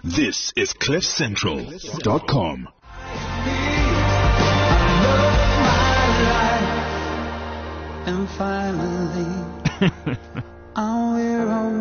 This is CliffCentral.com. And finally, I'm where I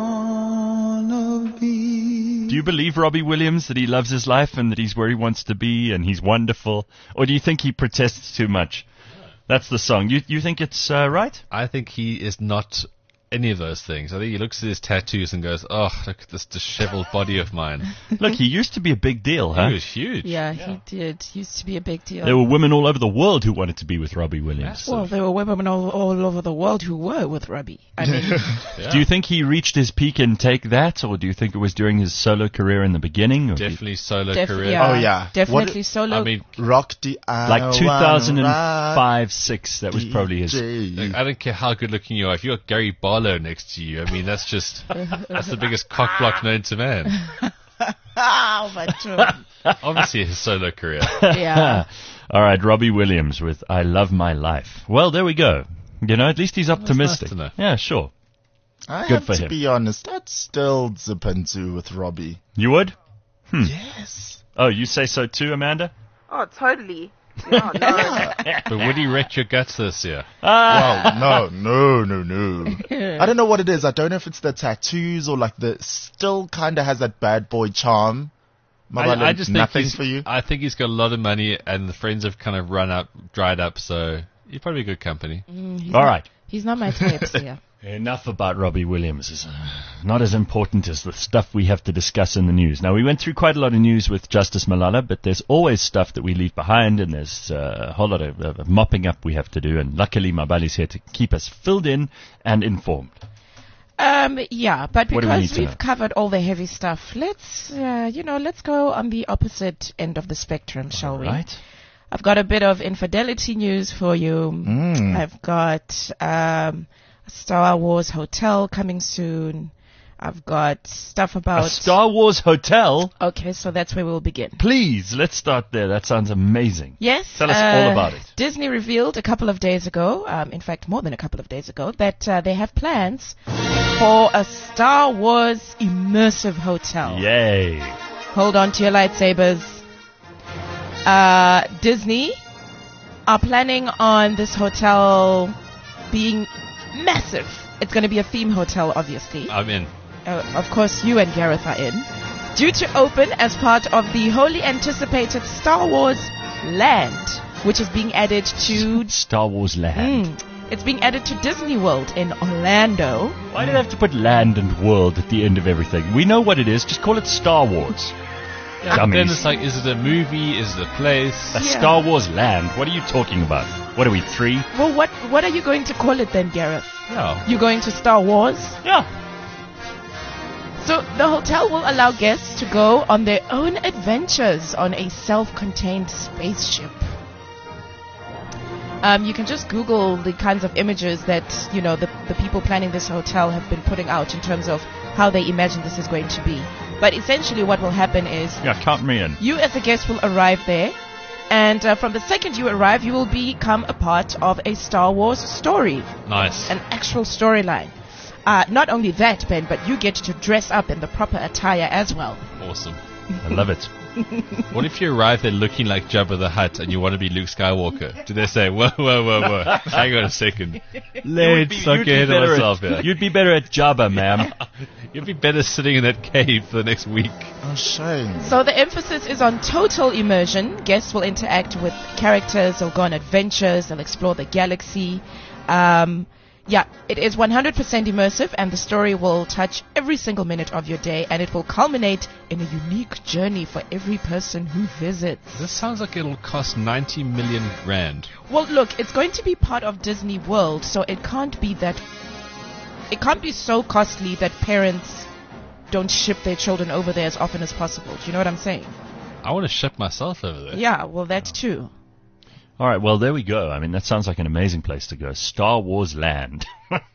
wanna be. Do you believe Robbie Williams that he loves his life and that he's where he wants to be and he's wonderful? Or do you think he protests too much? That's the song. You think it's right? I think he is not any of those things. I think he looks at his tattoos and goes, oh, look at this disheveled body of mine. Look, he used to be a big deal, huh? He was huge. Yeah, he did. He used to be a big deal. There were women all over the world who wanted to be with Robbie Williams. Well, there were women all over the world who were with Robbie. I mean, Yeah. Do you think he reached his peak in Take That, or do you think it was during his solo career in the beginning? Or Definitely solo career. yeah, Oh, yeah. definitely What- solo. I mean, Rock the like 2005-06, that was probably his... look, I don't care how good looking you are. If you've got Gary Barlow next to you, I mean, that's the biggest cock block known to man. oh, but Obviously, his solo career. yeah. All right, Robbie Williams with I Love My Life. Well, there we go. You know, at least he's optimistic. nice to know. Yeah, sure. I Good have for to him. be honest, I'd still zip into with Robbie. You would? Yes. Oh, you say so too, Amanda? Oh, totally. Yeah, no. But would he wreck your guts this year? Well, no. I don't know what it is. I don't know if it's the tattoos or like the still kind of has that bad boy charm. I just think nothing he's, for you. I think he's got a lot of money and the friends have kind of dried up, so he's probably good company. All right. He's not my type, so yeah. Enough about Robbie Williams. It's not as important as the stuff we have to discuss in the news. Now, we went through quite a lot of news with Justice Malala, but there's always stuff that we leave behind, and there's a whole lot of mopping up we have to do, and luckily Mabali's here to keep us filled in and informed. Yeah, but What do we need because to we've know? covered all the heavy stuff, let's go on the opposite end of the spectrum, shall we? Right? I've got a bit of infidelity news for you. I've got Star Wars Hotel coming soon. I've got stuff A about... Star Wars hotel? Okay, so that's where we'll begin. Please, let's start there. That sounds amazing. Yes. Tell us all about it. Disney revealed a couple of days ago, in fact more than a couple of days ago, that they have plans for a Star Wars immersive hotel. Yay. Hold on to your lightsabers. Disney are planning on this hotel being massive. It's going to be a theme hotel, obviously. I'm in. Of course, you and Gareth are in. Due to open as part of the wholly anticipated Star Wars Land, which is being added to... Star Wars Land. It's being added to Disney World in Orlando. Why do they have to put land and world at the end of everything? We know what it is. Just call it Star Wars. But Dummies. then it's like, is it a movie? Is it a place? A Star Wars Land. What are you talking about? What are we, 3? Well, what are you going to call it then, Gareth? Yeah. You going to Star Wars? Yeah. So the hotel will allow guests to go on their own adventures on a self-contained spaceship. You can just Google the kinds of images that, the people planning this hotel have been putting out in terms of how they imagine this is going to be. But essentially what will happen is Yeah, count me in. you as a guest will arrive there, and from the second you arrive, you will become a part of a Star Wars story, Nice. an actual storyline. Not only that, Ben, but you get to dress up in the proper attire as well. Awesome. I love it. What if you arrive there looking like Jabba the Hutt and you want to be Luke Skywalker? Do they say, whoa, hang on a second. Let's not get ahead of myself here. You'd be better at Jabba, ma'am. You'd be better sitting in that cave for the next week. Oh, shame. So the emphasis is on total immersion. Guests will interact with characters, they'll go on adventures, they'll explore the galaxy. It is 100% immersive, and the story will touch every single minute of your day, and it will culminate in a unique journey for every person who visits. This sounds like it'll cost 90 million rand. Well, look, it's going to be part of Disney World, so it can't be so costly that parents don't ship their children over there as often as possible. Do you know what I'm saying? I want to ship myself over there. Yeah, well, that too. All right, well, there we go. I mean, that sounds like an amazing place to go. Star Wars Land.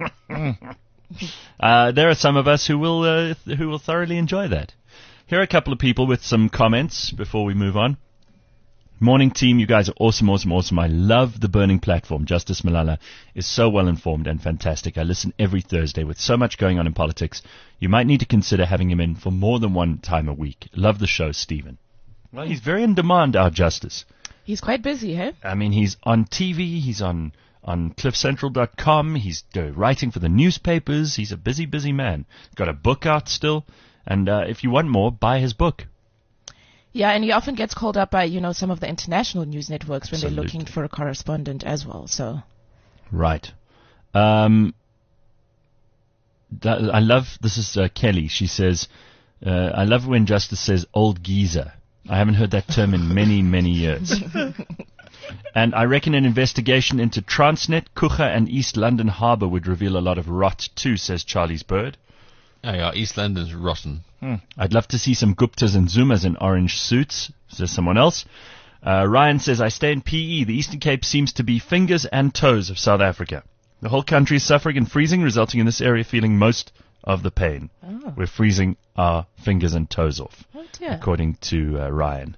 There are some of us who will thoroughly enjoy that. Here are a couple of people with some comments before we move on. Morning team, you guys are awesome, awesome, awesome. I love the Burning Platform. Justice Malala is so well informed and fantastic. I listen every Thursday with so much going on in politics. You might need to consider having him in for more than one time a week. Love the show, Stephen. Well, he's very in demand, our Justice. He's quite busy, hey? I mean, he's on TV, he's on cliffcentral.com, he's writing for the newspapers, he's a busy, busy man. Got a book out still, and if you want more, buy his book. Yeah, and he often gets called up by, some of the international news networks when Absolutely. they're looking for a correspondent as well, so. Right. I love, this is Kelly, she says, I love when Justice says old geezer. I haven't heard that term in many, many years. And I reckon an investigation into Transnet, Kucha and East London Harbour would reveal a lot of rot too, says Charlie's Bird. Oh yeah, East London's rotten. I'd love to see some Guptas and Zumas in orange suits, says someone else. Ryan says, I stay in PE. The Eastern Cape seems to be fingers and toes of South Africa. The whole country is suffering and freezing, resulting in this area feeling most of the pain. Oh. We're freezing our fingers and toes off, Oh dear. according to Ryan.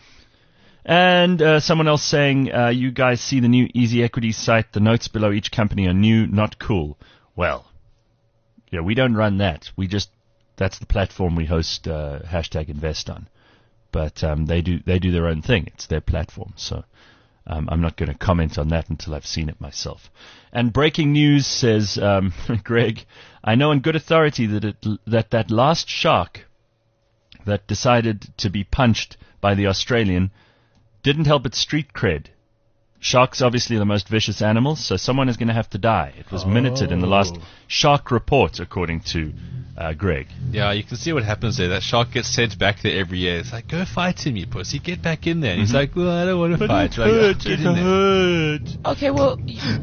And someone else saying, you guys see the new Easy Equity site. The notes below each company are new, not cool. Well, yeah, we don't run that. That's the platform we host #invest on. But they do their own thing. It's their platform. So I'm not going to comment on that until I've seen it myself. And breaking news says, Greg, I know on good authority that last shark that decided to be punched by the Australian didn't help its street cred. Shark's obviously the most vicious animal, so someone is going to have to die. It was minuted in the last shark report, according to Greg. Yeah, you can see what happens there. That shark gets sent back there every year. It's like, go fight him, you pussy. Get back in there. And he's like, well, I don't want to fight. Right? Get in there. Okay, well,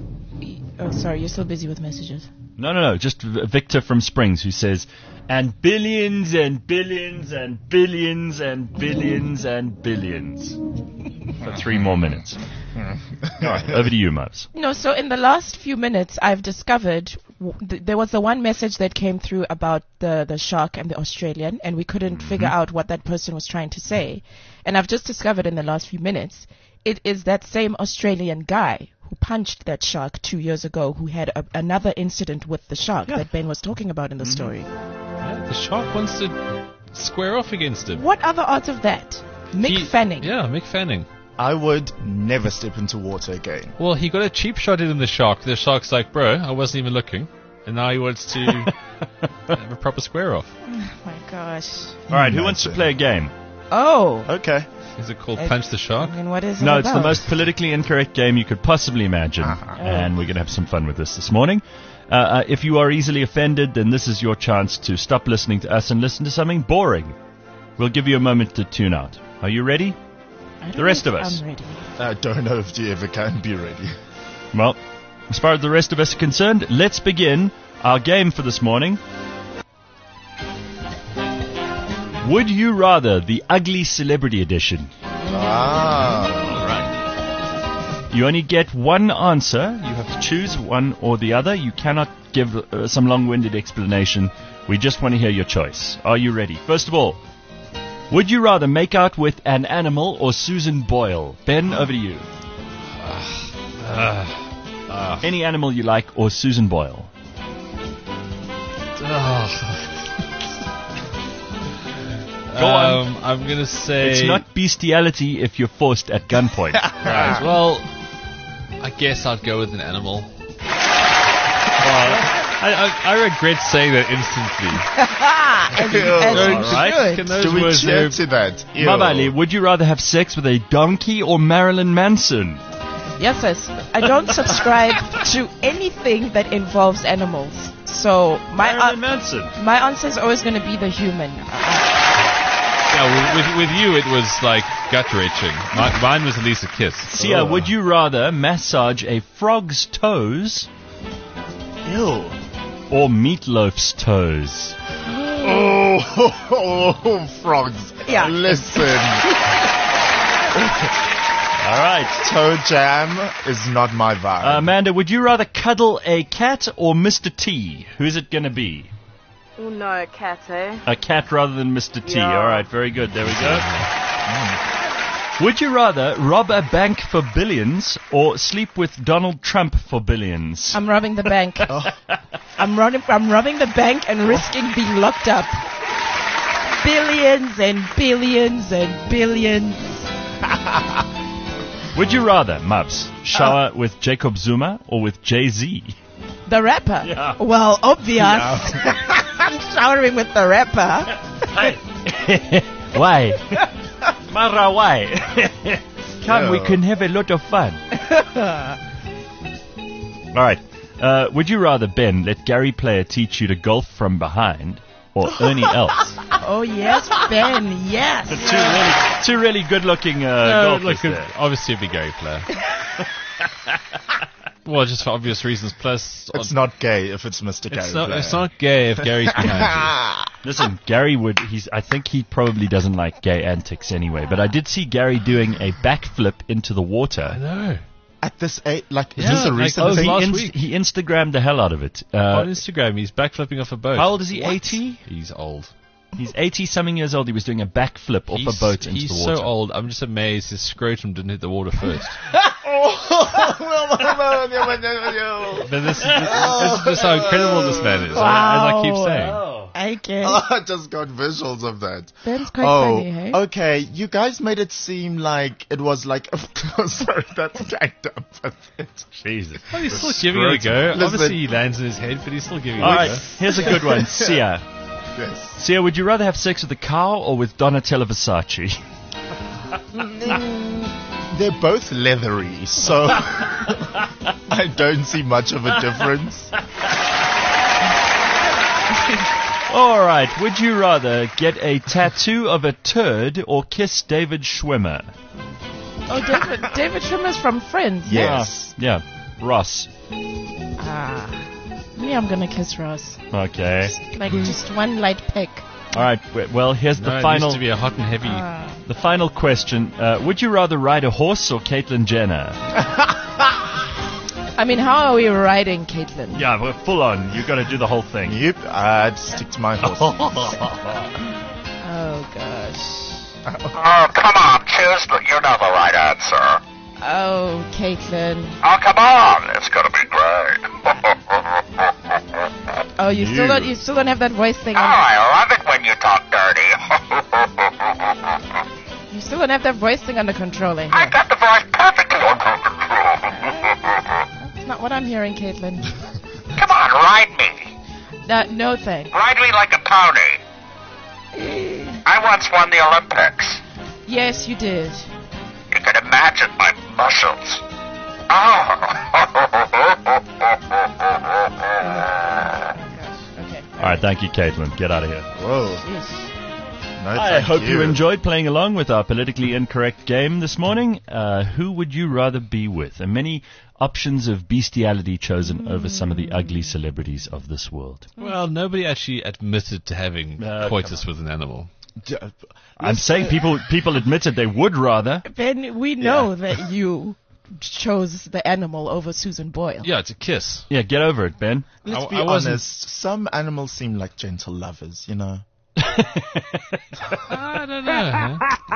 oh, sorry, you're still busy with messages. No, just Victor from Springs who says, and billions and billions and billions and billions and billions. For 3 more minutes. All right, over to you, Mubs. So in the last few minutes, I've discovered there was the one message that came through about the shark and the Australian, and we couldn't figure out what that person was trying to say. And I've just discovered in the last few minutes, it is that same Australian guy who punched that shark 2 years ago, who had another incident with the shark that Ben was talking about in the story. Yeah, the shark wants to square off against him. What are the odds of that? Mick Fanning. Yeah, Mick Fanning. I would never step into water again. Well, he got a cheap shot in the shark. The shark's like, bro, I wasn't even looking. And now he wants to have a proper square off. Oh my gosh. All right, who wants to play a game? Oh. Okay. Is it called Punch the Shark? And what is it No, about? it's the most politically incorrect game you could possibly imagine. And we're going to have some fun with this morning. If you are easily offended, then this is your chance to stop listening to us and listen to something boring. We'll give you a moment to tune out. Are you ready? The rest of us. I'm ready. I don't know if you ever can be ready. Well, as far as the rest of us are concerned, let's begin our game for this morning. Would you rather the ugly celebrity edition? You only get one answer. You have to choose one or the other. You cannot give some long-winded explanation. We just want to hear your choice. Are you ready? First of all, would you rather make out with an animal or Susan Boyle? Ben, over to you. Any animal you like or Susan Boyle? Go on. I'm going to say... It's not bestiality if you're forced at gunpoint. Right, well, I guess I'd go with an animal. I regret saying that instantly. Alright. Can those Do we words cheer there- to that? Ew. Mabali, would you rather have sex with a donkey or Marilyn Manson? Yes, yes. I don't subscribe to anything that involves animals. So Marilyn Manson. my answer is always going to be the human. Yeah, with you it was like gut-wrenching. Mine was at least a kiss. Sia, would you rather massage a frog's toes Ew. or Meatloaf's toes? Oh, frogs. Yeah. Listen. All right. Toe jam is not my vibe. Amanda, would you rather cuddle a cat or Mr. T? Who's it going to be? Oh no, cat, eh? A cat rather than Mr. T. Yeah. All right, very good. There we go. Would you rather rob a bank for billions or sleep with Donald Trump for billions? I'm robbing the bank. I'm robbing the bank and risking being locked up. Billions and billions and billions. Would you rather, Mubs, shower with Jacob Zuma or with Jay-Z? The rapper? Yeah. Well, obvious. I'm showering with the rapper. Why? Mara, why? Come, we can have a lot of fun. All right. Would you rather, Ben, let Gary Player teach you to golf from behind, or Ernie Els? Oh, yes, Ben, yes. Two really good-looking No, golfers look, there. obviously it'd be Gary Player. Well, just for obvious reasons. Plus, It's not gay if it's Mr. Gary Player. it's not gay if Gary's behind Listen, Gary I think he probably doesn't like gay antics anyway, but I did see Gary doing a backflip into the you. I water. know. At this age, like, is Yeah, this a like, recent oh, thing? last week. He Instagrammed the hell out of it. On Instagram, he's backflipping off a boat. How old is he? 80? He's old. He's 80-something years old. He was doing a backflip off a boat into He's the water. so old. I'm just amazed his scrotum didn't hit the water first. But this is just how incredible this man is. As I keep saying. I can. I just got visuals of that. Ben's quite funny, hey? Okay. You guys made it seem like it was like... sorry, that's kind of pathetic. Jesus. Well, he's still giving it a go. Listen. Obviously, he lands in his head, but he's still giving it All a right, go. here's a good one. Sia. Yes. Sia, would you rather have sex with a cow or with Donatella Versace? They're both leathery, so I don't see much of a difference. All right, would you rather get a tattoo of a turd or kiss David Schwimmer? Oh, David Schwimmer's from Friends. Yes. Yeah, Ross. Me, I'm gonna kiss Ross. Okay. Like just one light peck. All right, well, here's No, the it final needs to be a hot and heavy. the final question. Would you rather ride a horse or Caitlyn Jenner? I mean, how are we riding, Caitlin? Yeah, we're full on. You've got to do the whole thing. Yep, I'd stick to my horse. Oh, gosh. Oh, come on, Chiz, but you know the right answer. Oh, Caitlin. Oh, come on, it's gonna be great. Oh, you still don't have that voice thing Oh, on. I love it when you talk dirty. You still don't have that voice thing under control, eh? I got the voice perfectly under control. That's not what I'm hearing, Caitlin. Come on, ride me. No thanks. Ride me like a pony. I once won the Olympics. Yes, you did. You can imagine my muscles. Okay. All right, thank you, Caitlin. Get out of here. Whoa. Jeez. No, I thank hope you enjoyed playing along with our politically incorrect game this morning. Who would you rather be with? And many options of bestiality chosen over some of the ugly celebrities of this world. Well, nobody actually admitted to having coitus with an animal. I'm saying people admitted they would rather. Ben, we know that you chose the animal over Susan Boyle. Yeah, it's a kiss. Yeah, get over it, Ben. Let's be I wasn't- honest, some animals seem like gentle lovers, you know. I don't know.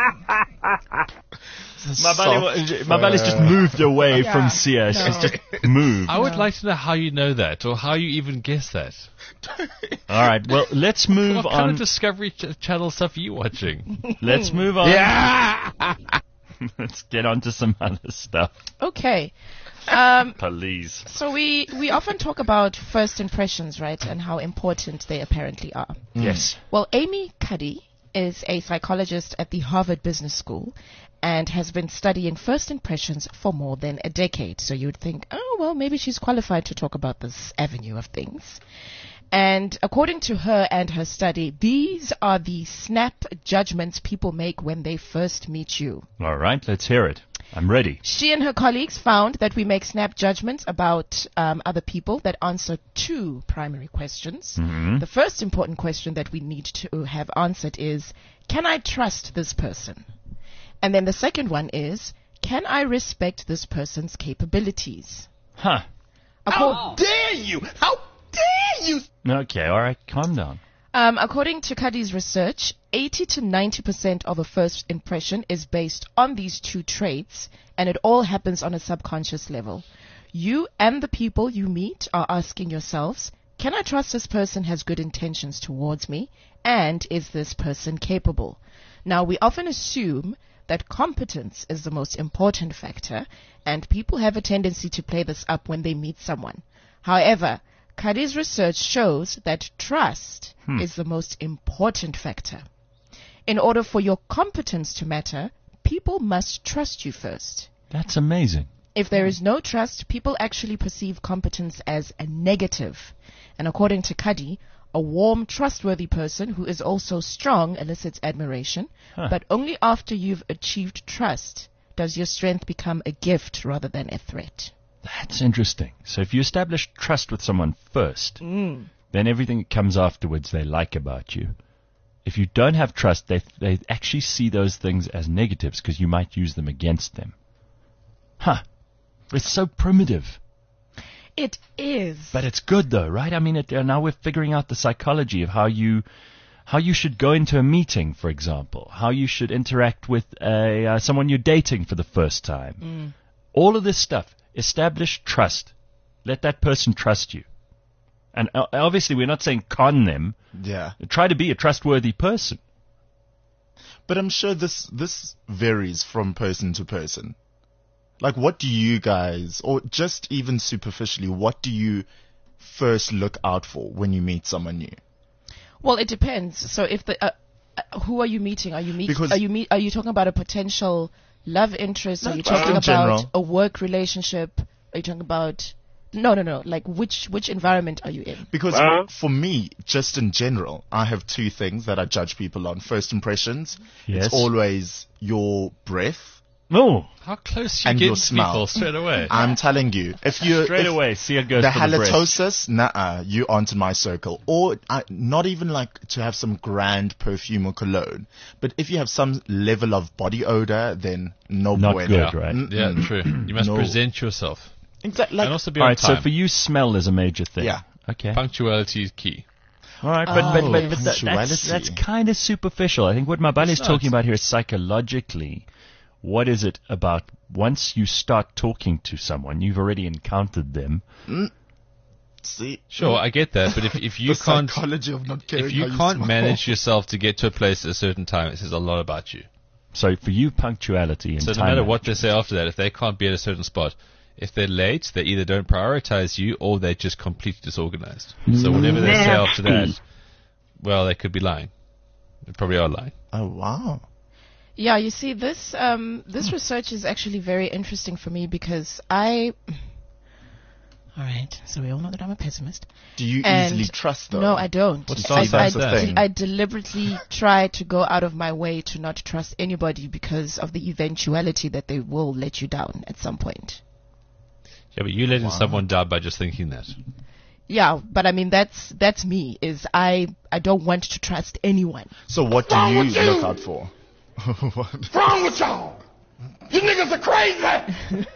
Mabali's just moved away from Sia. no. She's just moved. I would like to know how you know that, or how you even guess that. All right, well, let's move What kind on. of Discovery Channel stuff are you watching? Let's move on. Let's get on to some other stuff. Okay. Please. So we often talk about first impressions, right, and how important they apparently are. Yes. Well, Amy Cuddy is a psychologist at the Harvard Business School and has been studying first impressions for more than a decade. So you would think, oh, well, maybe she's qualified to talk about this avenue of things. And according to her and her study, these are the snap judgments people make when they first meet you. All right, let's hear it. I'm ready. She and her colleagues found that we make snap judgments about other people that answer two primary questions. The first important question that we need to have answered is, can I trust this person? And then the second one is, can I respect this person's capabilities? Huh. How dare you? How dare you? Okay, all right, calm down. According to Cuddy's research, 80 to 90% of a first impression is based on these two traits, and it all happens on a subconscious level. You and the people you meet are asking yourselves, can I trust this person has good intentions towards me? And is this person capable? Now, we often assume that competence is the most important factor, and people have a tendency to play this up when they meet someone. However, Kadi's research shows that trust is the most important factor. In order for your competence to matter, people must trust you first. That's amazing. If there is no trust, people actually perceive competence as a negative. And according to Kadi, a warm, trustworthy person who is also strong elicits admiration, but only after you've achieved trust does your strength become a gift rather than a threat. That's interesting. So if you establish trust with someone first, then everything that comes afterwards they like about you. If you don't have trust, they actually see those things as negatives because you might use them against them. It's so primitive. It is. But it's good though, right? I mean, now we're figuring out the psychology of how you should go into a meeting, for example, how you should interact with someone you're dating for the first time. All of this stuff. Establish trust. Let that person trust you. And obviously we're not saying con them. Yeah. Try to be a trustworthy person. But I'm sure this varies from person to person. Like, what do you guys, or just even superficially, what do you first look out for when you meet someone new? Well, it depends. So if who are you meeting? Are you talking about a potential love interest? Are you talking about a work relationship? Are you talking about no? Like which environment are you in? Because for me, just in general, I have two things that I judge people on. First impressions. Yes. It's always your breath. No. How close you And get your to smell. people straight away? I'm telling you, if you Straight away, see it goes the for the breast. halitosis, you aren't in my circle. Or not even like to have some grand perfume or cologne, but if you have some level of body odor, then no Not bueno. good, right? Yeah, true. You must No. present yourself. Exactly. And also be All on right, time. so for you, smell is a major thing. Yeah. Okay. Punctuality is key. All right, but punctuality. that's kind of superficial. I think what Mabali is talking about here is psychologically. What is it about once you start talking to someone, you've already encountered them. See, Sure, I get that, but if you the can't psychology of not caring if you how can't smell. manage yourself to get to a place at a certain time, it says a lot about you. So for you, punctuality and So no time matter what they management. say after that, if they can't be at a certain spot, if they're late, they either don't prioritize you or they're just completely disorganized. So whatever they say after that, well, they could be lying. They probably are lying. Oh wow. Yeah, you see, this research is actually very interesting for me because all right, so we all know that I'm a pessimist. Do you And easily trust them? No, I don't. What's the sense of thing? I deliberately try to go out of my way to not trust anybody because of the eventuality that they will let you down at some point. Yeah, but you're letting someone down by just thinking that. Yeah, but I mean that's me. Is I don't want to trust anyone. So what do you look out for? What's wrong with y'all? You niggas are crazy!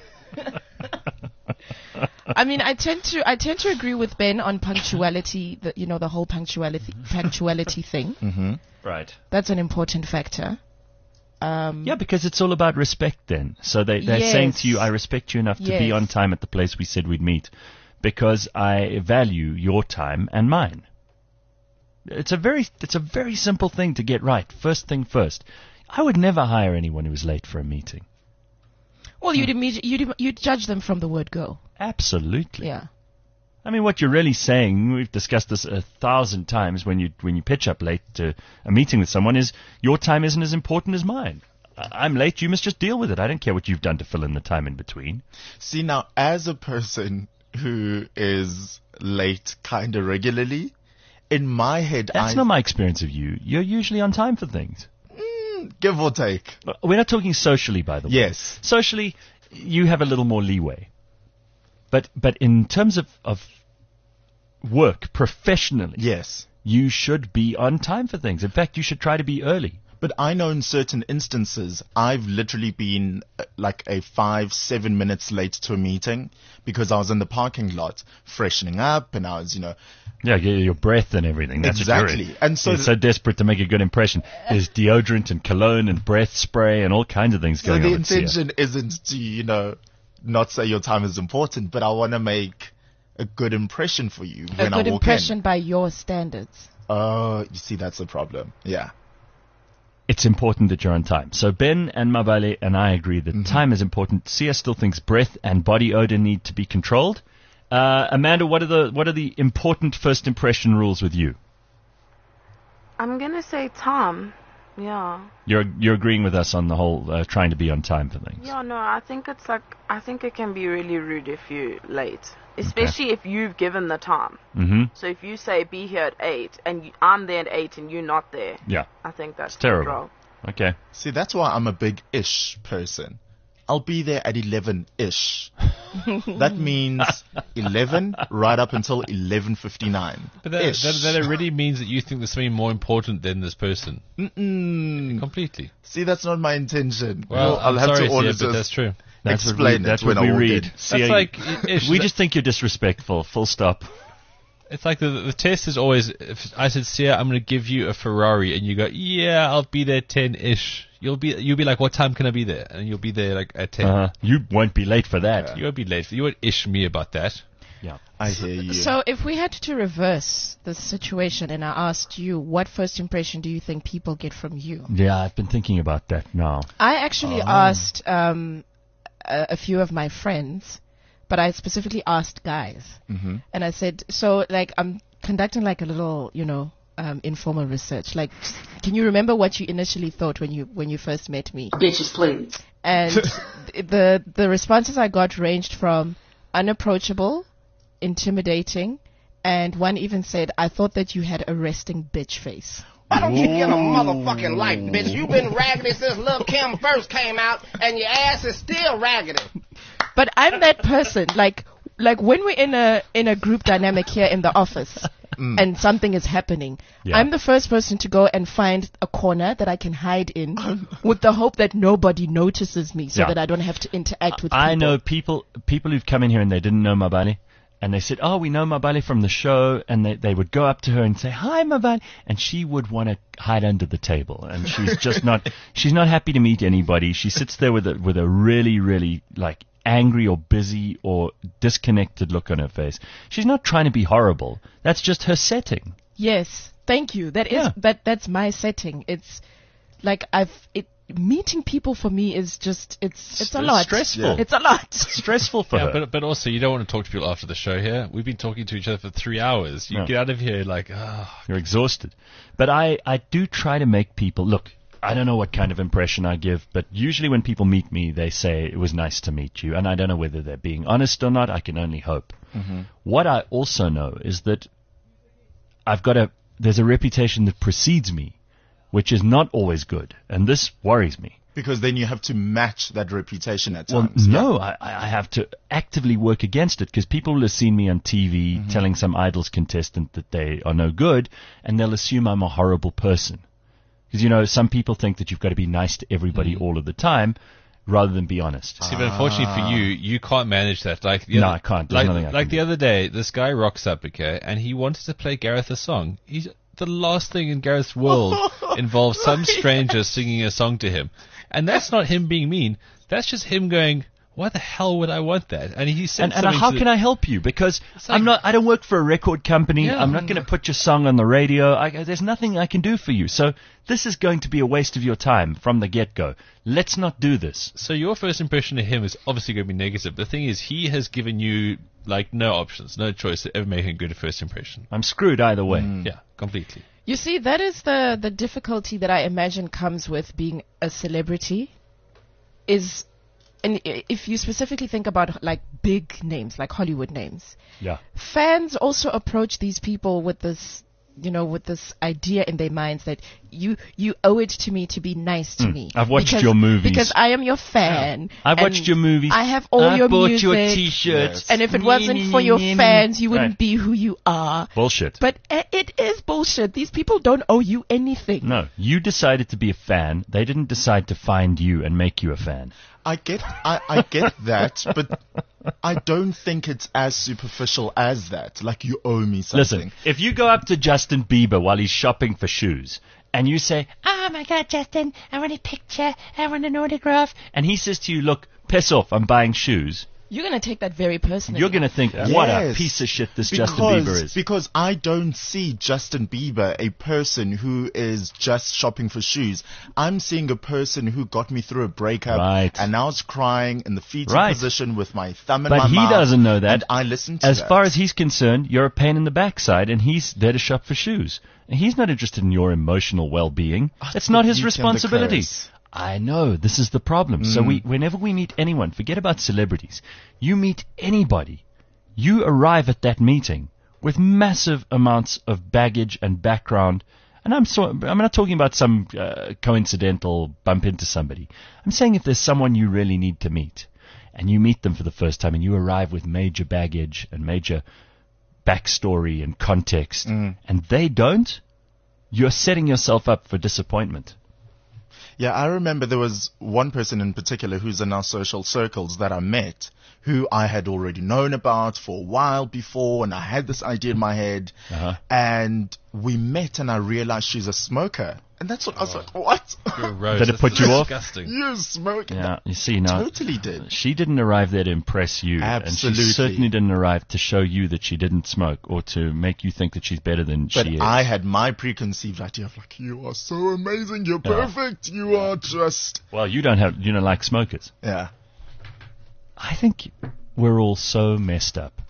I mean, I tend to agree with Ben on punctuality. The whole punctuality thing. Mm-hmm. Right. That's an important factor. Yeah, because it's all about respect then. So they're saying to you, I respect you enough to be Yes. on time at the place we said we'd meet because I value your time and mine. It's a very simple thing to get right. First thing first. I would never hire anyone who was late for a meeting. Well, you'd judge them from the word go. Absolutely. Yeah. I mean, what you're really saying, we've discussed this 1,000 times when you pitch up late to a meeting with someone, is your time isn't as important as mine. I'm late, you must just deal with it. I don't care what you've done to fill in the time in between. See, now, as a person who is late kind of regularly, in my head, That's not my experience of you. You're usually on time for things. give or take. We're not talking socially, by the way. Yes. Socially, you have a little more leeway. But in terms of work, professionally, Yes. you should be on time for things. In fact, you should try to be early. But I know in certain instances, I've literally been like a 5-7 minutes late to a meeting because I was in the parking lot freshening up and I was, Yeah, your breath and everything. That's exactly. What you're And so, you're so desperate to make a good impression. There's deodorant and cologne and breath spray and all kinds of things so going the on. at Sia. intention isn't to, not say your time is important, but I want to make a good impression for you when I A good walk impression in. by your standards. You see, that's the problem. Yeah. It's important that you're on time. So Ben and Mabale and I agree that time is important. Sia still thinks breath and body odor need to be controlled. Amanda, what are the important first impression rules with you? I'm gonna say Tom. Yeah. You're agreeing with us on the whole trying to be on time for things. Yeah, no, I think it can be really rude if you're late. Especially if you've given the time. Mm-hmm. So if you say be here at 8 and I'm there at 8 and you're not there, Yeah. I think that's Terrible. wrong. Okay. See, that's why I'm a big ish person. I'll be there at 11-ish. That means 11 right up until 11:59. But that already means that you think there's something more important than this person. Completely. See, that's not my intention. Well, I'll have sorry, to order Sia, but that's true. explain That's it when what we I walk read. in. Sia, That's like we just think you're disrespectful. Full stop. It's like the test is always, if I said, Sia, I'm going to give you a Ferrari, and you go, yeah, I'll be there 10-ish. You'll be like, what time can I be there? And you'll be there like at 10. You won't be late for that. You won't be late. You won't ish me about that. Yeah. I hear you. So if we had to reverse the situation and I asked you, what first impression do you think people get from you? Yeah, I've been thinking about that now. I actually asked a few of my friends, but I specifically asked guys. Mm-hmm. And I said, so like I'm conducting like a little, informal research. Like, can you remember what you initially thought when you first met me? Bitches, please. And the responses I got ranged from unapproachable, intimidating, and one even said, I thought that you had a resting bitch face. I don't give you a motherfucking life, bitch. You've been raggedy since Lil' Kim first came out, and your ass is still raggedy. But I'm that person. Like when we're in a group dynamic here in the office, and something is happening, I'm the first person to go and find a corner that I can hide in with the hope that nobody notices me so that I don't have to interact with people. I know people who've come in here and they didn't know Mabale. And they said, we know Mabale from the show. And they would go up to her and say, hi, Mabale. And she would want to hide under the table. And she's just she's not happy to meet anybody. She sits there with a really, really like angry or busy or disconnected look on her face. She's not trying to be horrible. That's just her setting. Yes. Thank you. That's my setting. It's like meeting people for me is just it's a lot. Stressful. Yeah. It's a lot. Stressful for her. But also you don't want to talk to people after the show here. We've been talking to each other for 3 hours. You get out of here like, You're exhausted. But I do try to make people look. I don't know what kind of impression I give, but usually when people meet me, they say it was nice to meet you, and I don't know whether they're being honest or not. I can only hope. Mm-hmm. What I also know is that there's a reputation that precedes me, which is not always good, and this worries me. Because then you have to match that reputation at Well, times. no, I have to actively work against it because people will have seen me on TV telling some Idols contestant that they are no good, and they'll assume I'm a horrible person. Because, some people think that you've got to be nice to everybody all of the time rather than be honest. See, but unfortunately for you can't manage that. I can't. There's nothing I can the do. other day, this guy rocks up, okay, and he wanted to play Gareth a song. The last thing in Gareth's world involves some stranger singing a song to him. And that's not him being mean. That's just him going, why the hell would I want that? And he said and how can I help you? Because I don't work for a record company. Yeah. I'm not going to put your song on the radio. There's nothing I can do for you. So this is going to be a waste of your time from the get-go. Let's not do this. So your first impression of him is obviously going to be negative. The thing is, he has given you like no options, no choice to ever make a good first impression. I'm screwed either way. Yeah, completely. You see, that is the difficulty that I imagine comes with being a celebrity. And if you specifically think about like big names, like Hollywood names, Yeah. fans also approach these people with this with this idea in their minds that you owe it to me to be nice to me. I've watched your movies. Because I am your fan. I've watched your movies. I have all your music. I bought your T-shirts. And if it wasn't for your fans, you wouldn't be who you are. Bullshit. But it is bullshit. These people don't owe you anything. No, you decided to be a fan. They didn't decide to find you and make you a fan. I get that, but I don't think it's as superficial as that. Like, you owe me something. Listen, if you go up to Justin Bieber while he's shopping for shoes, and you say, "Oh my God, Justin, I want a picture, I want an autograph," and he says to you, "Look, piss off, I'm buying shoes," you're going to take that very personally. You're going to think, what a piece of shit this Justin Bieber is. Because I don't see Justin Bieber, a person who is just shopping for shoes. I'm seeing a person who got me through a breakup, and now is crying in the fetal position with my thumb in my mouth. But he doesn't know that. And I listen to As that. far as he's concerned, you're a pain in the backside, and he's there to shop for shoes. And he's not interested in your emotional well-being. It's not his responsibility. I know, this is the problem. So whenever we meet anyone, forget about celebrities. You meet anybody, you arrive at that meeting with massive amounts of baggage and background. And I'm not talking about some coincidental bump into somebody. I'm saying if there's someone you really need to meet, and you meet them for the first time, and you arrive with major baggage and major backstory and context, and they don't, you're setting yourself up for disappointment. Yeah, I remember there was one person in particular who's in our social circles that I met, who I had already known about for a while before, and I had this idea in my head, and we met and I realized she's a smoker. And that's what I was like, what? Did it put you off? You smoke. Yeah, you see now. Totally did. She didn't arrive there to impress you. Absolutely. And she certainly didn't arrive to show you that she didn't smoke or to make you think that she's better than she is. But I had my preconceived idea of like, you are so amazing, you're perfect, you are just... Well, you don't like smokers. Yeah. I think we're all so messed up.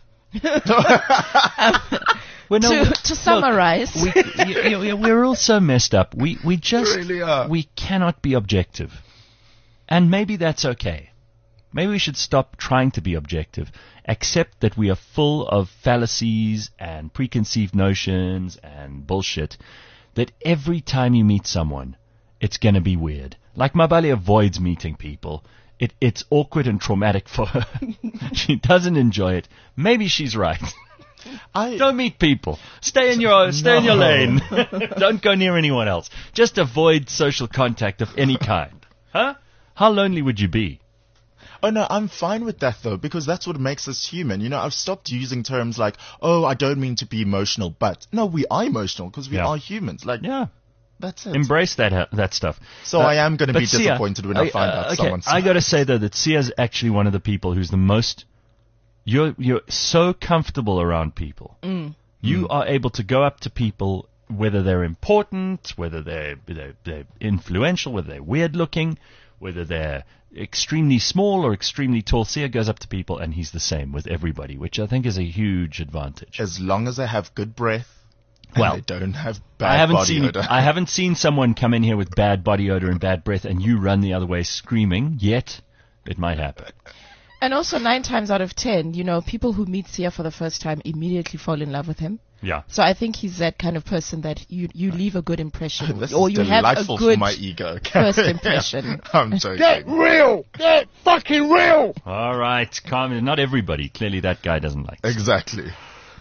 To summarize, we're all so messed up. We just really are. We cannot be objective, and maybe that's okay. Maybe we should stop trying to be objective. Accept that we are full of fallacies and preconceived notions and bullshit. That every time you meet someone, it's going to be weird. Like Mabali avoids meeting people. It's awkward and traumatic for her. She doesn't enjoy it. Maybe she's right. Don't meet people. Stay in your lane. Don't go near anyone else. Just avoid social contact of any kind. Huh? How lonely would you be? Oh, no, I'm fine with that, though, because that's what makes us human. You know, I've stopped using terms like, oh, I don't mean to be emotional, but... No, we are emotional because we are humans. Like, that's it. Embrace that stuff. So I am going to be disappointed when I find out someone's... I got to say, though, that Sia's actually one of the people who's the most... You're so comfortable around people. You are able to go up to people, whether they're important, whether they're influential, whether they're weird looking, whether they're extremely small or extremely tall. Sia goes up to people and he's the same with everybody, which I think is a huge advantage. As long as they have good breath and they don't have bad body odor. I haven't seen someone come in here with bad body odor and bad breath and you run the other way screaming, yet it might happen. And also 9 times out of 10, people who meet Sia for the first time immediately fall in love with him. Yeah. So I think he's that kind of person that you leave a good impression, this or is you have a delightful good for my ego. first impression. I'm joking. Get real! Get fucking real! All right, calm down. Not everybody. Clearly that guy doesn't like this. Exactly.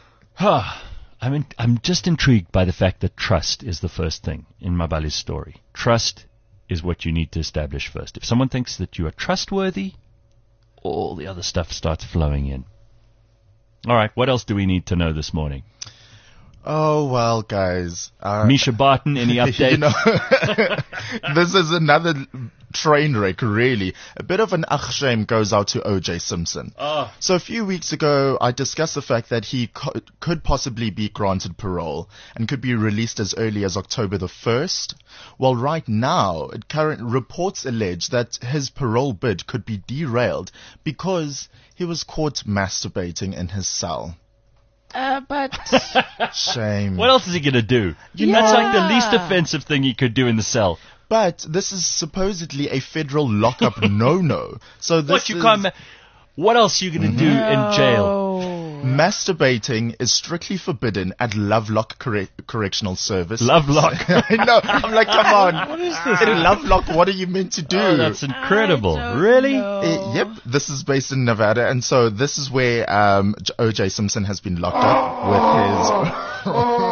I'm just intrigued by the fact that trust is the first thing in Mabali's story. Trust is what you need to establish first. If someone thinks that you are trustworthy, all the other stuff starts flowing in. All right, what else do we need to know this morning? Oh, well, guys. Misha Barton, any update? This is another train wreck, really. A bit of an shame goes out to O.J. Simpson. So a few weeks ago, I discussed the fact that he could possibly be granted parole and could be released as early as October the 1st. Well, right now, current reports allege that his parole bid could be derailed because he was caught masturbating in his cell. But shame. What else is he going to do? That's like the least offensive thing he could do in the cell. But this is supposedly a federal lockup no-no. So this What else are you going to do in jail? Masturbating is strictly forbidden at Lovelock Correctional Service. Lovelock. I know. I'm like, come on. What is this? In Lovelock, what are you meant to do? Oh, that's incredible. Really? Yep, this is based in Nevada, and so this is where O.J. Simpson has been locked up with his...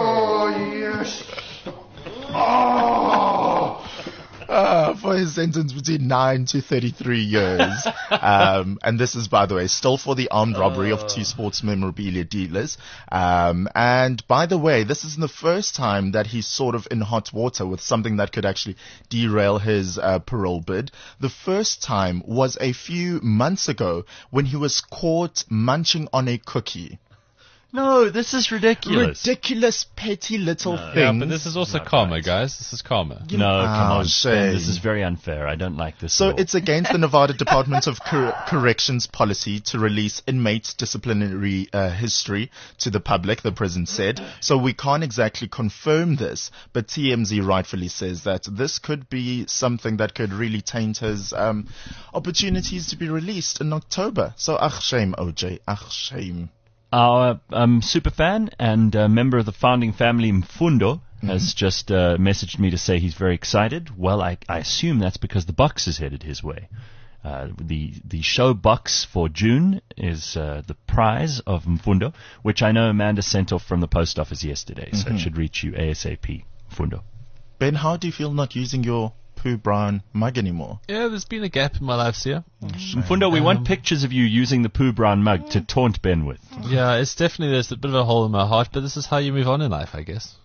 for his sentence between 9 to 33 years. And this is, by the way, still for the armed robbery of 2 sports memorabilia dealers. And by the way, this isn't the first time that he's sort of in hot water with something that could actually derail his parole bid. The first time was a few months ago when he was caught munching on a cookie. No, this is ridiculous. Ridiculous, petty little thing. Yeah, but this is also karma, guys. This is karma. No, come on. shame. Ben, this is very unfair. I don't like this So law. it's against the Nevada Department of Corrections policy to release inmates' disciplinary history to the public, the prison said. So we can't exactly confirm this, but TMZ rightfully says that this could be something that could really taint his opportunities to be released in October. So, shame, OJ. Shame. Our super fan and member of the founding family, Mfundo, has just messaged me to say he's very excited. Well, I assume that's because the box is headed his way. The show box for June is the prize of Mfundo, which I know Amanda sent off from the post office yesterday, so it should reach you ASAP, Mfundo. Ben, how do you feel not using your Pooh Brown mug anymore? Yeah, there's been a gap in my life here. Mfundo, we want pictures of you using the Pooh Brown mug to taunt Ben with. Yeah, it's definitely, there's a bit of a hole in my heart, but this is how you move on in life, I guess.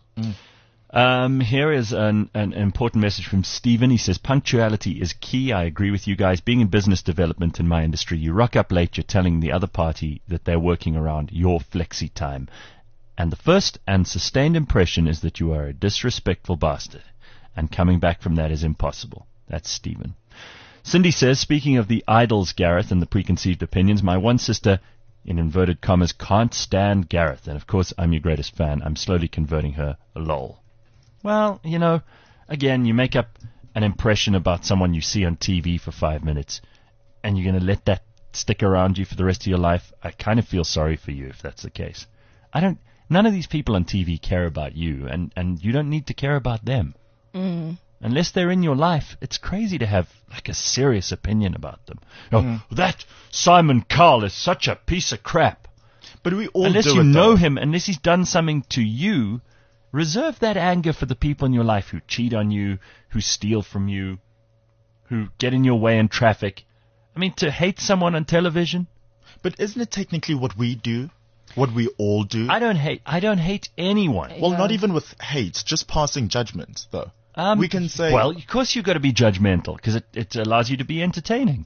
Here is an important message from Stephen. He says, punctuality is key. I agree with you guys. Being in business development in my industry, you rock up late, you're telling the other party that they're working around your flexi time. And the first and sustained impression is that you are a disrespectful bastard. And coming back from that is impossible. That's Stephen. Cindy says, speaking of the idols, Gareth, and the preconceived opinions, my one sister, in inverted commas, can't stand Gareth. And of course, I'm your greatest fan. I'm slowly converting her, lol. Well, you know, again, you make up an impression about someone you see on TV for 5 minutes, and you're going to let that stick around you for the rest of your life. I kind of feel sorry for you if that's the case. None of these people on TV care about you, and you don't need to care about them. Unless they're in your life, it's crazy to have like a serious opinion about them. Oh, that Simon Cowell is such a piece of crap. But we all unless do you it, know though. him, unless he's done something to you, reserve that anger for the people in your life who cheat on you, who steal from you, who get in your way in traffic. I mean, to hate someone on television. But isn't it technically what we do? What we all do? I don't hate anyone. Well, not even with hate, just passing judgment, though. We can say... Well, of course you've got to be judgmental, because it allows you to be entertaining.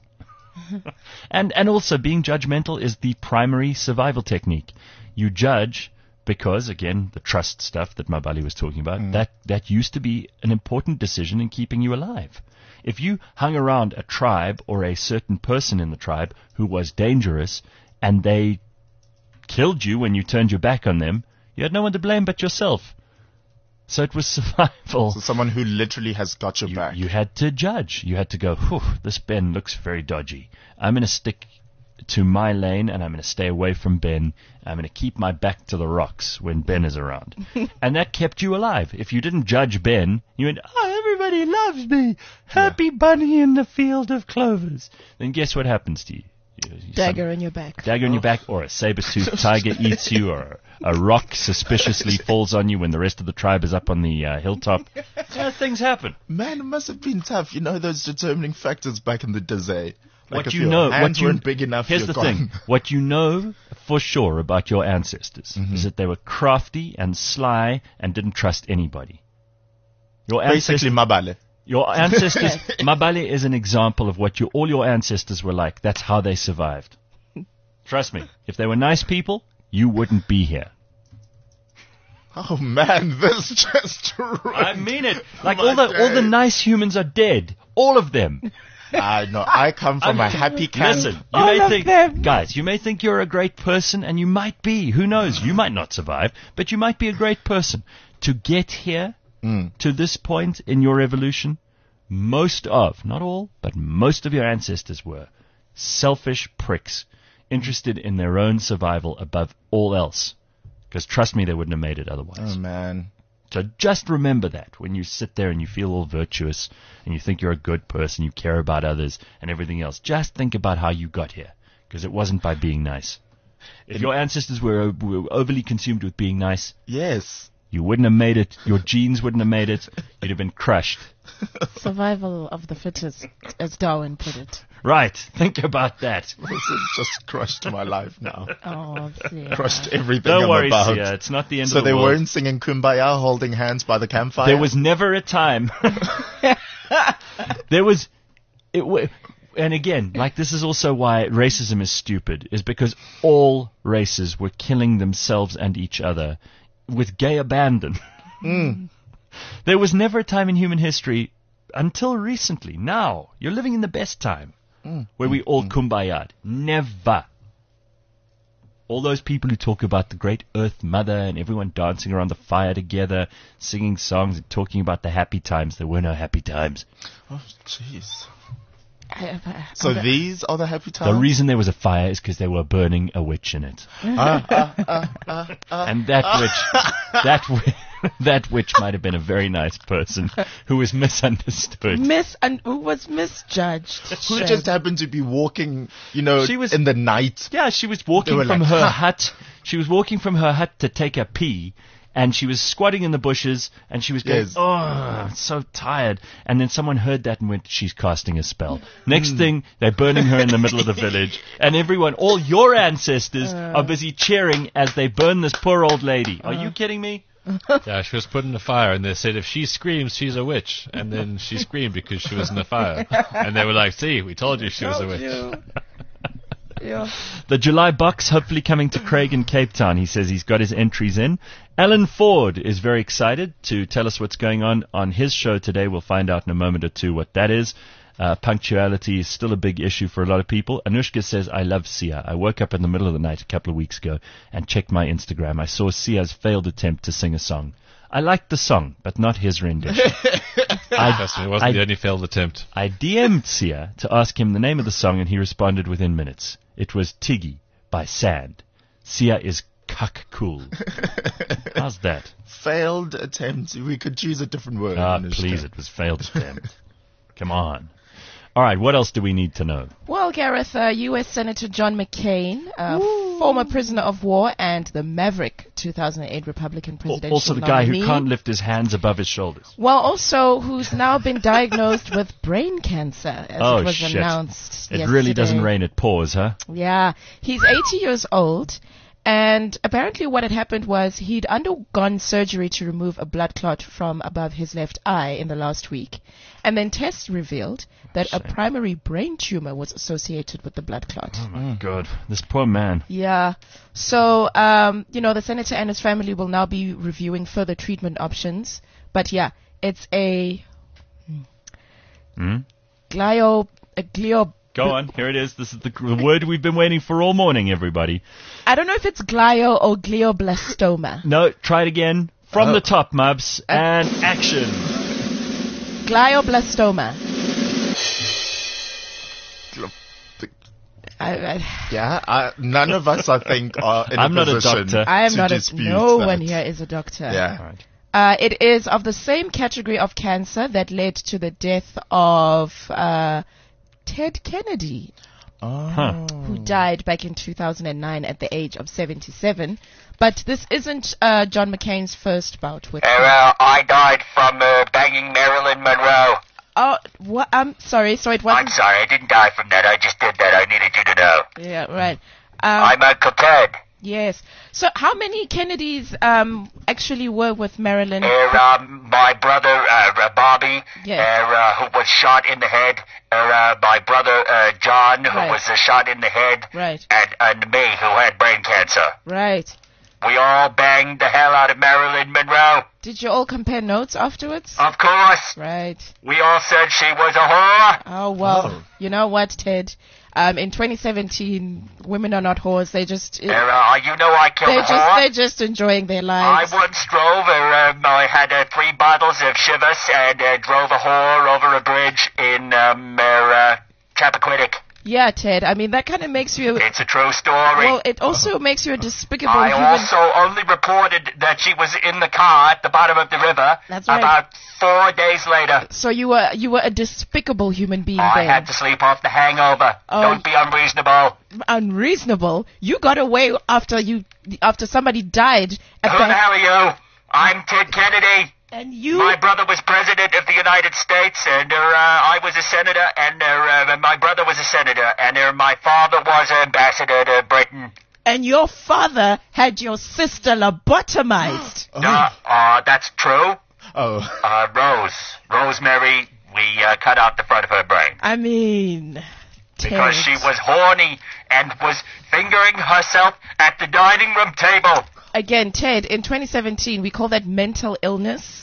and also, being judgmental is the primary survival technique. You judge because, again, the trust stuff that Mabali was talking about, that used to be an important decision in keeping you alive. If you hung around a tribe or a certain person in the tribe who was dangerous, and they killed you when you turned your back on them, you had no one to blame but yourself. So it was survival. So someone who literally has got your back. You had to judge. You had to go, whew, this Ben looks very dodgy. I'm going to stick to my lane, and I'm going to stay away from Ben. I'm going to keep my back to the rocks when Ben is around. And that kept you alive. If you didn't judge Ben, you went, oh, everybody loves me. Happy bunny in the field of clovers. Then guess what happens to you? Dagger in your back. Dagger in your back, or a saber-toothed tiger eats you, or a rock suspiciously falls on you when the rest of the tribe is up on the hilltop. Things happen. Man, it must have been tough. You know those determining factors back in the day. Like What you know, hands weren't big enough. Here's you're the gone. thing. What you know for sure about your ancestors is that they were crafty and sly and didn't trust anybody. Basically, Mabale. Your ancestors, Mabale is an example of what all your ancestors were like. That's how they survived. Trust me. If they were nice people, you wouldn't be here. Oh man, this just I mean it. Like all the nice humans are dead. All of them. I know. I come from a happy camp. Listen, you may think you're a great person, and you might be. Who knows? You might not survive, but you might be a great person. To get here, to this point in your evolution, not all, but most of your ancestors were selfish pricks. interested in their own survival above all else. Because trust me, they wouldn't have made it otherwise. Oh, man. So just remember that when you sit there and you feel all virtuous and you think you're a good person, you care about others and everything else. Just think about how you got here, because it wasn't by being nice. If your ancestors were overly consumed with being nice, Yes. you wouldn't have made it. Your genes wouldn't have made it. You'd have been crushed. Survival of the fittest, as Darwin put it. Right. Think about that. This has just crushed my life now. Oh, dear. Crushed everything Don't I'm worry, about. Sia. It's not the end So of the they world. weren't singing Kumbaya, holding hands by the campfire? There was never a time. There was... And again, like, this is also why racism is stupid, is because all races were killing themselves and each other with gay abandon. There was never a time in human history until recently. Now, you're living in the best time where we all kumbaya'd. Never. All those people who talk about the great Earth Mother and everyone dancing around the fire together, singing songs and talking about the happy times. There were no happy times. Oh, jeez. I- So these are the happy times? The reason there was a fire is because they were burning a witch in it. And that witch might have been a very nice person who was misunderstood. who was misjudged. Who just happened to be walking, She was- in the night? Yeah, she was walking were from like, her "Huh." hut. She was walking from her hut to take a pee, and she was squatting in the bushes, and she was going, Yes. "Oh, I'm so tired." And then someone heard that and went, "She's casting a spell." Next thing, they're burning her in the middle of the village, and everyone, all your ancestors, are busy cheering as they burn this poor old lady. Are you kidding me? Yeah, she was put in the fire, and they said if she screams, she's a witch. And then she screamed because she was in the fire. And they were like, see, we told you she was a witch. Yeah. The July box hopefully coming to Craig in Cape Town. He says he's got his entries in. Alan Ford is very excited to tell us what's going on his show today. We'll find out in a moment or two what that is. Punctuality is still a big issue for a lot of people. Anushka says, I love Sia. I woke up in the middle of the night a couple of weeks ago and checked my Instagram. I saw Sia's failed attempt to sing a song. I liked the song, but not his rendition. Trust me, it wasn't the only failed attempt. I DM'd Sia to ask him the name of the song, and he responded within minutes. It was Tiggy by Sand. Sia is cuck cool. How's that? Failed attempt. We could choose a different word. Anushka. Please, it was failed attempt. Come on. All right, what else do we need to know? Well, Gareth, U.S. Senator John McCain, former prisoner of war and the maverick 2008 Republican presidential Also the guy nominee. who can't lift his hands above his shoulders. Well, also who's now been diagnosed with brain cancer, as Oh, it was shit. announced It really doesn't yesterday. rain at pause, huh? Yeah, he's 80 years old, and apparently what had happened was he'd undergone surgery to remove a blood clot from above his left eye in the last week, and then tests revealed that a primary brain tumor was associated with the blood clot. Oh, my God. This poor man. Yeah. So, the senator and his family will now be reviewing further treatment options. But yeah, it's a glio. Go on. Here it is. This is the word we've been waiting for all morning, everybody. I don't know if it's glio or glioblastoma. No, try it again. From the top, Mubs. And action. Glioblastoma. None of us, I think, are in I'm a not a position doctor. I am to not dispute no that. one here is a doctor. Yeah. All right. It is of the same category of cancer that led to the death of Ted Kennedy, who died back in 2009 at the age of 77. But this isn't John McCain's first bout with. I died from banging Marilyn Monroe. Oh, what? I'm sorry. So it wasn't. I'm sorry, I didn't die from that. I just did that. I needed you to know. Yeah, right. I'm Uncle Ted. Yes. So how many Kennedys actually were with Marilyn? My brother, Bobby, Yes. who was shot in the head. My brother, John, who Right. was shot in the head. Right. And me, who had brain cancer. Right. We all banged the hell out of Marilyn Monroe. Did you all compare notes afterwards? Of course. Right. We all said she was a whore. Oh, well, you know what, Ted? In 2017, women are not whores. They just... you know I killed a whore. They're just enjoying their lives. I once drove, I had 3 bottles of Chivas and drove a whore over a bridge in Chappaquiddick. Yeah, Ted. I mean, that kind of makes you. It's a true story. Well, it also makes you a despicable I human. also only reported that she was in the car at the bottom of the river. That's right. About 4 days later. So you were a despicable human being I then. had to sleep off the hangover. Oh. Don't be unreasonable. Unreasonable. You got away after somebody died at Who the hell are you? I'm Ted Kennedy. And you. My brother was president of the United States, and I was a senator, and my brother was a senator, and my father was ambassador to Britain. And your father had your sister lobotomized. That's true. Oh. Rosemary, we cut out the front of her brain. I mean, Because Ted. she was horny and was fingering herself at the dining room table. Again, Ted, in 2017, we call that mental illness.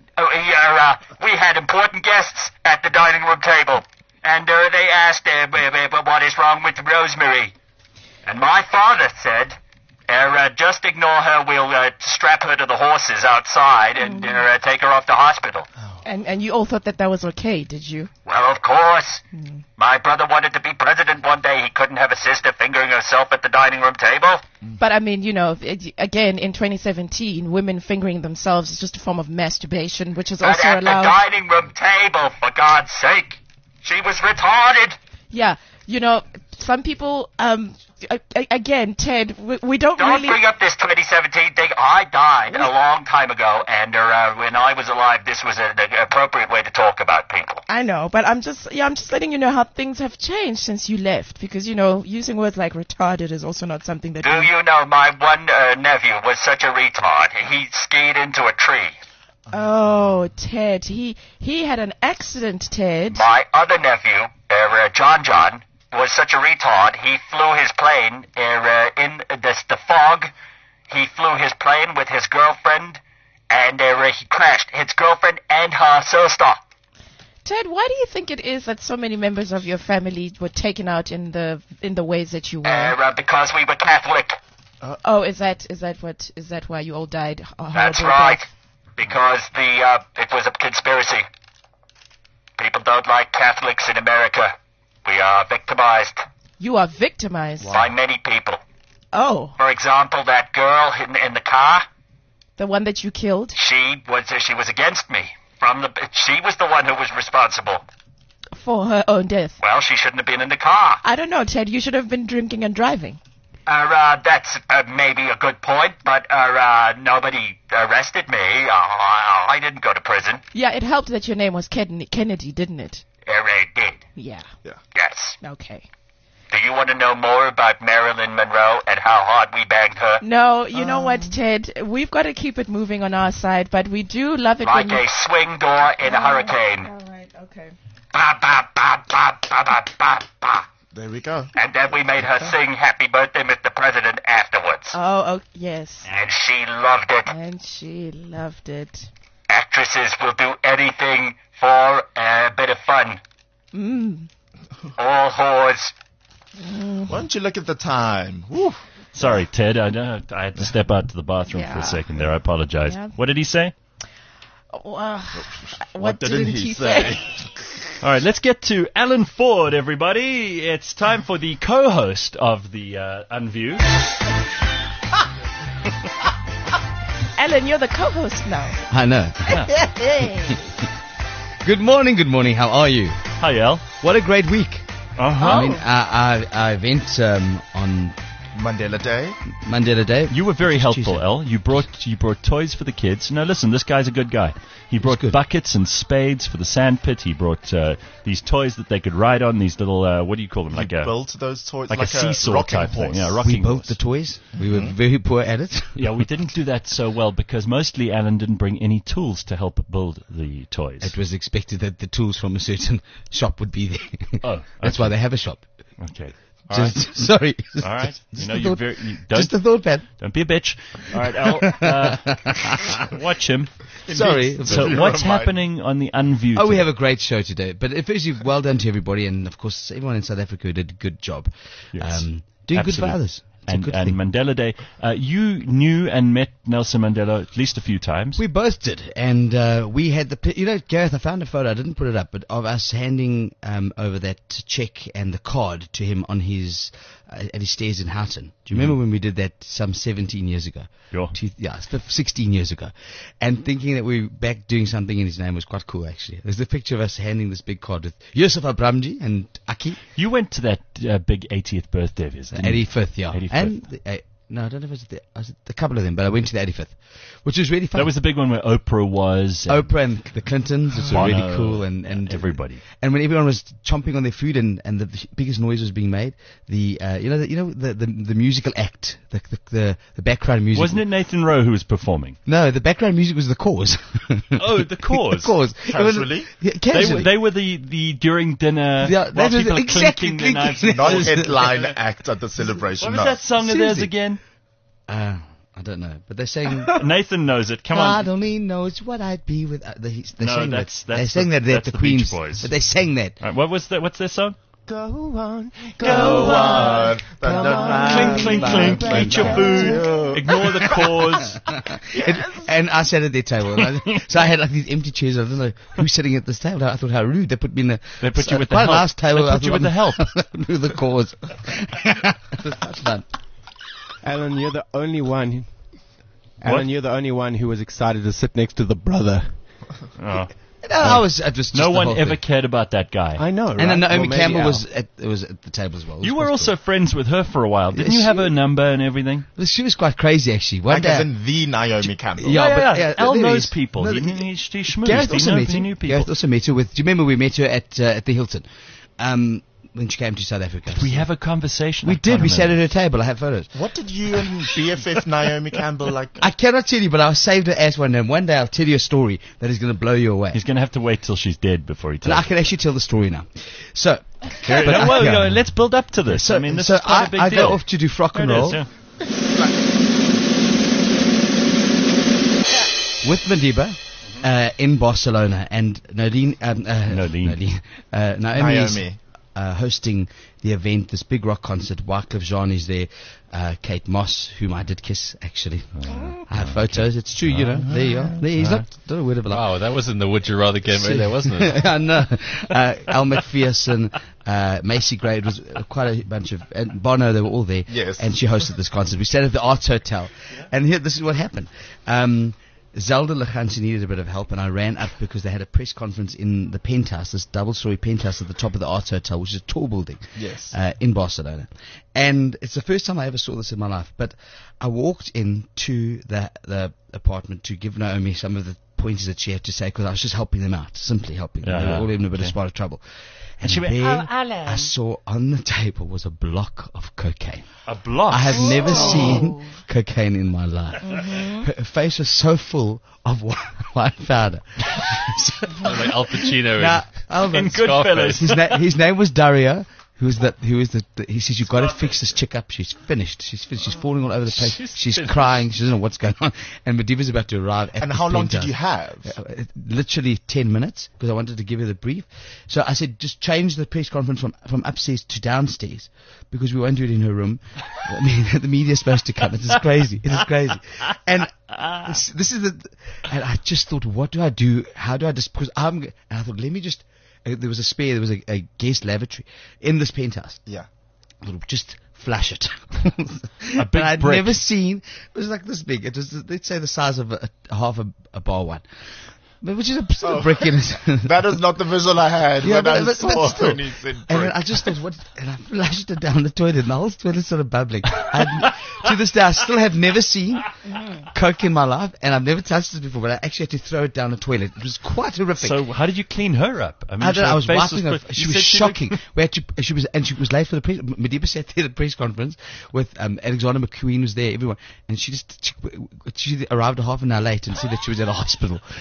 We had important guests at the dining room table, and they asked, what is wrong with Rosemary? And my father said, just ignore her, we'll strap her to the horses outside and take her off to hospital. And you all thought that was okay, did you? Well, of course. My brother wanted to be president one day. He couldn't have a sister fingering herself at the dining room table. But I mean, again, in 2017, women fingering themselves is just a form of masturbation, which is But also at allowed. the dining room table, for God's sake. She was retarded. Yeah, some people, again, Ted, we don't Don't really. bring up this 2017 thing. I died a long time ago, and when I was alive, this was an appropriate way to talk about people. I know, but I'm just letting you know how things have changed since you left, because using words like retarded is also not something that. Do you know my one nephew was such a retard? He skied into a tree. Oh, Ted, he had an accident, Ted. My other nephew, John, was such a retard. He flew his plane in the fog. He flew his plane with his girlfriend, and he crashed. His girlfriend and her sister. Ted, why do you think it is that so many members of your family were taken out in the ways that you were? Because we were Catholic. Is that why you all died? That's right. Because it was a conspiracy. People don't like Catholics in America. We are victimized. You are victimized? By many people. Oh. For example, that girl in the car. The one that you killed? She was against me. She was the one who was responsible. For her own death? Well, she shouldn't have been in the car. I don't know, Ted. You should have been drinking and driving. That's maybe a good point, but nobody arrested me. I didn't go to prison. Yeah, it helped that your name was Kennedy, didn't it? It did. Yeah. Yes. Okay. Do you want to know more about Marilyn Monroe and how hard we banged her? No, you know what, Ted? We've got to keep it moving on our side, but we do love it like when a swing door in a hurricane. All right, okay. Ba, ba, ba, ba, ba, ba, ba, ba. There we go. And then we made her sing Happy Birthday, Mr. President afterwards. Oh, yes. And she loved it. And she loved it. Actresses will do anything for a bit of fun. All whores. Why don't you look at the time? Woo. Sorry, Ted. I had to step out to the bathroom for a second there. I apologize. Yeah. What did he say? What didn't he say? All right, let's get to Alan Ford, everybody. It's time for the co-host of the Unview. Alan, you're the co-host now. I know. Good morning. How are you? Hi, Al. What a great week. Uh-huh. I mean, I went on Mandela Day. Mandela Day. You were very helpful, Tuesday. El. You brought toys for the kids. Now listen, this guy's a good guy. He brought buckets and spades for the sand pit. He brought these toys that they could ride on. These little what do you call them? He built those toys like a seesaw rocking type horse. thing. Yeah, rocking We built horse. the toys. We were very poor at it. Yeah, we didn't do that so well because mostly Alan didn't bring any tools to help build the toys. It was expected that the tools from a certain shop would be there. Oh, That's why they have a shop. Okay. Sorry. All right. You know, just a thought, Pat. Don't be a bitch. All right, Al. Watch him. Sorry. So what's happening on the Unview? Oh, we today? have a great show today. But firstly, well done to everybody, and of course, everyone in South Africa who did a good job. Yes. Doing good Absolutely. for others. and Mandela Day. You knew and met Nelson Mandela at least a few times. We both did, and we had Gareth, I found a photo, I didn't put it up, but of us handing over that check and the card to him on his at his stairs in Houghton. Do you remember when we did that some 17 years ago? Sure. 16 years ago. And thinking that we were back doing something in his name was quite cool, actually. There's a picture of us handing this big card with Yusuf Abramji and Aki. You went to that big 80th birthday of his, 85th, yeah. 85th. And no, I don't know if it was a couple of them, but I went to the 85th, which was really fun. That was the big one where Oprah was. Oprah and the Clintons, which was really cool. And everybody. And when everyone was chomping on their food and the biggest noise was being made, the musical act, the background music. Wasn't it Nathan Rowe who was performing? No, the background music was The Cause. Oh, The Cause. The Cause. Casually? Casually. They were the during dinner. Yeah, while that was people are exactly clinking their knives. Not headline act at the celebration. What was that song of theirs Seriously. again? I don't know, but they're saying Nathan knows it. Come God on. only knows what I'd be with. They sang that's that. They sang that at the Beach Queens, Boys. but they sang that. Right, what was that? What's their song? Go on. Clink, clink, clink. Eat your food. Ignore the cause. And I sat at their table. So I had like these empty chairs. I don't know who's sitting at this table. I thought how rude. They put me in the. They put you with the quite help. last table. They put you with the help. With the cause. It was much fun. Alan, you're the only one. Alan, you're the only one who was excited to sit next to the brother. Oh. No, it was just No the one whole ever thing. cared about that guy. I know, right? And then Naomi Well, maybe Campbell Al. was at the table as well. It was You were quite also friends with her for a while. Didn't Yeah, you have she- her number and everything? cool. She was quite crazy, actually. One Like day, as in the Naomi Campbell. Yeah. Al there knows is- people. No, He schmoozed. Gareth also met He her. knew people. Gareth also met her with. Do you remember we met her at the Hilton when she came to South Africa? We have a conversation. We I did. can't We sat remember. at her table. I have photos. What did you and BFF Naomi Campbell like? I cannot tell you, but I saved her ass one day. And one day I'll tell you a story that is going to blow you away. He's going to have to wait till she's dead before he And tells. I can actually tell the story now. So, Very- but no, I- well, yeah. let's build up to this. So, I mean, this so is quite a big I deal. go off to do frock and There it roll is, yeah. with Madiba in Barcelona, and Naomi is Naomi. hosting the event, this big rock concert. Wycliffe Jean is there, Kate Moss, whom I did kiss, actually. I have photos, it's true, you know. There you are. There, he's not a word of a lie. Wow, that was in the Would You Rather game earlier, wasn't it? I know. Al McPherson, Macy Gray, it was quite a bunch of, and Bono, they were all there. Yes. And she hosted this concert. We stayed at the Arts Hotel. And here, this is what happened. Zelda Lachansi needed a bit of help, and I ran up because they had a press conference in the penthouse, this double-story penthouse at the top of the Arts Hotel, which is a tall building Yes. in Barcelona. And it's the first time I ever saw this in my life. But I walked into the apartment to give Naomi some of the pointers that she had to say, because I was just helping them out, simply helping them. They were all in a bit of spot of trouble. And she went, there "Oh, Alan." I saw on the table was a block of cocaine. A block. I have never seen cocaine in my life. Her face was so full of white powder. Like Al Pacino Now, in Albert, Goodfellas. his name was Dario. He says, you've got to fix this chick up. She's finished. She's falling all over the place. She's crying. She doesn't know what's going on. And Madiba's about to arrive. And how long did you have? Literally 10 minutes, because I wanted to give her the brief. So I said, just change the press conference from upstairs to downstairs, because we won't do it in her room. I mean, the media's supposed to come. It is crazy. It is crazy. And this is and I just thought, what do I do? How do I just, because and I thought, let me just, there was a spare, there was a guest lavatory in this penthouse. Yeah. I thought, just flash it. A big I'd brick. never seen, it was like this big. It was, let's say, the size of half a bar one. But which is still a brick in it. That is not the visual I had when I but saw still. when he said And then brick. I just thought, what? And I flashed it down the toilet, and the whole toilet started bubbling. To this day, I still have never seen coke in my life, and I've never touched it before. But I actually had to throw it down the toilet. It was quite horrific. So how did you clean her up? I mean, I don't know, I was her face wiping her. put- She you was said shocking. We had to, she was late for the press. Madiba sat there at the press conference with Alexander McQueen was there, everyone, and she arrived a half an hour late and said that she was at a hospital. It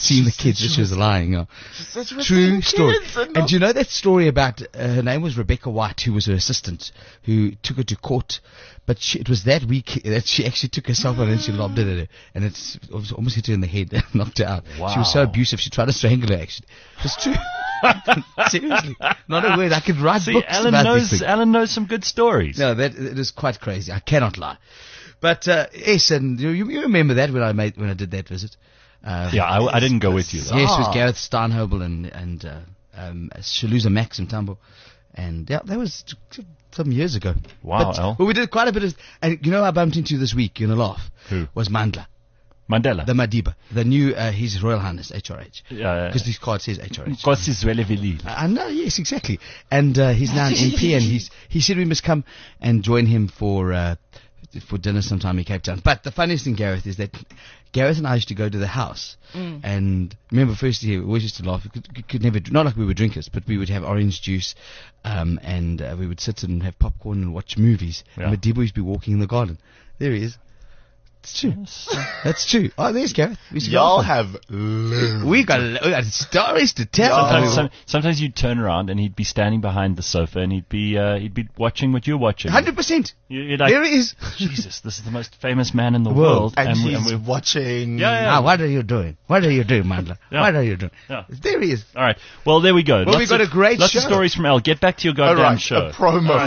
seen the kids. She was lying. True story. And do you know that story about her name was Rebecca White, who was her assistant, who took her to court. But it was that week that she actually took her cell phone and she lobbed it at her. And it almost hit her in the head and knocked her out. Wow. She was so abusive, she tried to strangle her, actually. It's true. Seriously. Not a word. I could write books about these things. Alan knows some good stories. No, it is quite crazy. I cannot lie. But, yes, and you remember that when I did that visit. Yeah, I didn't go with you, though. Yes, it was Gareth Steinhobel and Shaluza Max in Tambo. And yeah, that was some years ago. Wow, Al. But we did quite a bit of, and you know who I bumped into this week, you're going to laugh. Who? Was Mandela. Mandela. The Madiba. The new, His Royal Highness, HRH. Because this card says HRH. Kosizwelevili. I know, yes, exactly. And he's now an MP, and he said we must come and join him for dinner sometime in Cape Town. But the funniest thing, Gareth, is that Gareth and I used to go to the house, and remember, first year we always used to laugh. We could never, not like we were drinkers, but we would have orange juice, and we would sit and have popcorn and watch movies. Yeah. And Madiba used to be walking in the garden. There he is. It's true. That's true. Oh, there's Gareth. Y'all have lived. We got stories to tell. Sometimes you'd turn around and he'd be standing behind the sofa and he'd be watching what you're watching. 100%. You're like, there he is. Jesus, this is the most famous man in the world. And we're watching. Yeah. What are you doing? What are you doing, Mandla? Yeah. What are you doing? Yeah. There he is. All right. Well, there we go. Well, we've got a great lots show. of stories from Al. Get back to your goddamn show. A promo.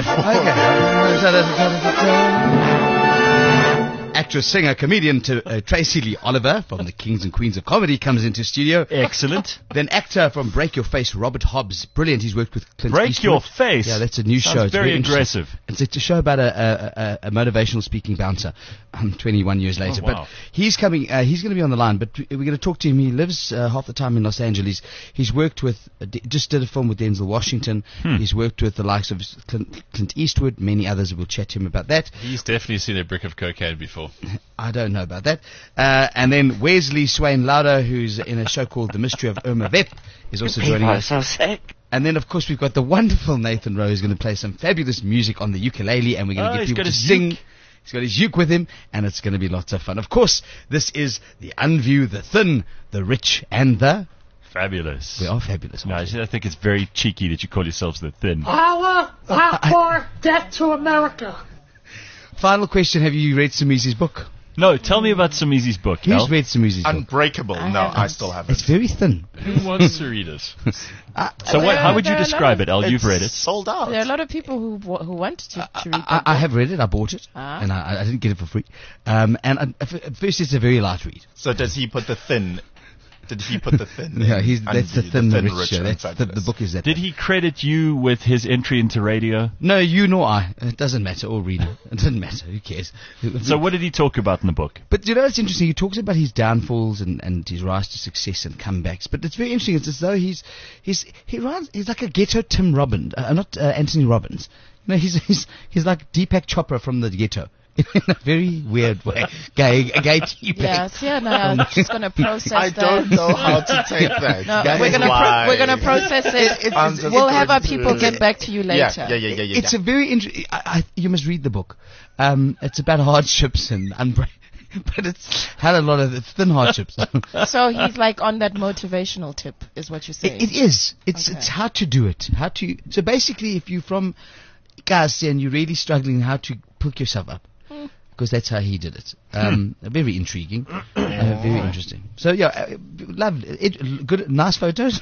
Actress, singer, comedian Tracy Lee Oliver from the Kings and Queens of Comedy comes into studio. Excellent. Then actor from Break Your Face, Robert Hobbs. Brilliant. He's worked with Clint Break Eastwood. Your Face? Yeah, that's a new show. Sounds It's very interesting. aggressive. It's a show about a motivational speaking bouncer 21 years later. Oh, wow. But he's coming, he's going to be on the line, but we're going to talk to him. He lives half the time in Los Angeles. He's worked with, just did a film with Denzel Washington. He's worked with the likes of Clint Eastwood, many others. We'll chat to him about that. He's definitely seen a brick of cocaine before. I don't know about that. And then Wesley Swain Lauder, who's in a show called The Mystery of Irma Vep, is also joining us. So sick. And then, of course, we've got the wonderful Nathan Rowe, who's going to play some fabulous music on the ukulele, and we're going to get people to sing. He's got his uke with him, and it's going to be lots of fun. Of course, this is the Unview, the Thin, the Rich, and the... Fabulous. We are fabulous. No, I think it's very cheeky that you call yourselves the Thin. Hardcore, Death to America. Final question, have you read Somizi's book? No, tell me about Somizi's book. Who's read Somizi's book? Unbreakable. I still haven't. It's very thin. Who wants to read it? So how would you describe it, Al? You've read it. Sold out. There are a lot of people who want to read that I have read it. I bought it, Ah. and I didn't get it for free. And at first, it's a very light read. So does he put the thin? Did he put the thin? Yeah, that's the thin, the rich. rich Yeah, and that's the book is that. Did he credit you with his entry into radio? No, you nor I. It doesn't matter. Or reader. It doesn't matter. Who cares? So what did he talk about in the book? But you know, it's interesting. He talks about his downfalls and his rise to success and comebacks. But it's very interesting. It's as though he's like a ghetto Tim Robbins, not Anthony Robbins. You know, he's like Deepak Chopra from the ghetto. In a very weird way. Gay Deepak. Yes, yeah, no, I'm just going to process I that. don't know how to take that. No, That we're is gonna why. we're gonna process it. We'll have our people get back to you later. Yeah. It's a very interesting. You must read the book. It's about hardships and but it's had a lot of thin hardships. So he's like on that motivational tip, is what you're saying. It is. It's Okay. it's how to do it. So basically, if you're from Kasi and you're really struggling, how to pick yourself up. Because that's how he did it. Very intriguing, very interesting. So yeah, lovely. Good, nice photos.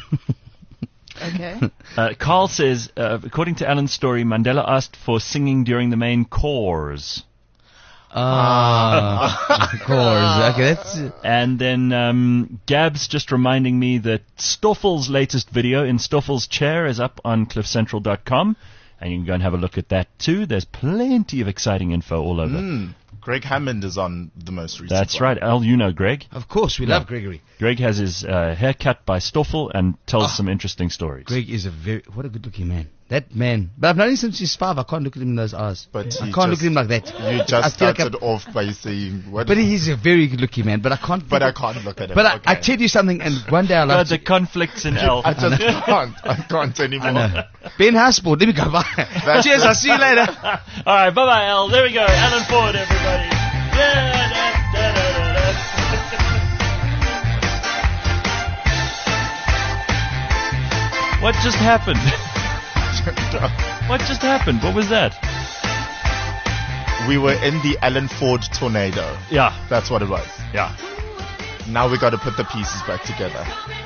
Okay. Carl says, according to Alan's story, Mandela asked for singing during the main chorus. Chorus. Okay, that's. And then Gab's just reminding me that Stoffel's latest video in Stoffel's chair is up on cliffcentral.com. And you can go and have a look at that too. There's plenty of exciting info all over. Greg Hammond is on the most recent. That's one. right. Al, you know Greg. Of course, we love Gregory. Greg has his hair cut by Stoffel and tells some interesting stories. Greg is what a good-looking man. That man. But I've known him since he's 5. I can't look at him in those eyes. But I can't look at him like that. You just started off by saying what? But he's a very good-looking man. But I can't. But I can't look at him. But okay. I tell you something, and one day I'll have The conflicts in Al. I just can't. I can't anymore. Ben Houseborn, let me go. Bye. Cheers, I'll see you later. All right, bye-bye, Al. There we go. Alan Ford, everybody. What just happened? What just happened? What was that? We were in the Alan Ford tornado. Yeah. That's what it was. Yeah. Now we got to put the pieces back together.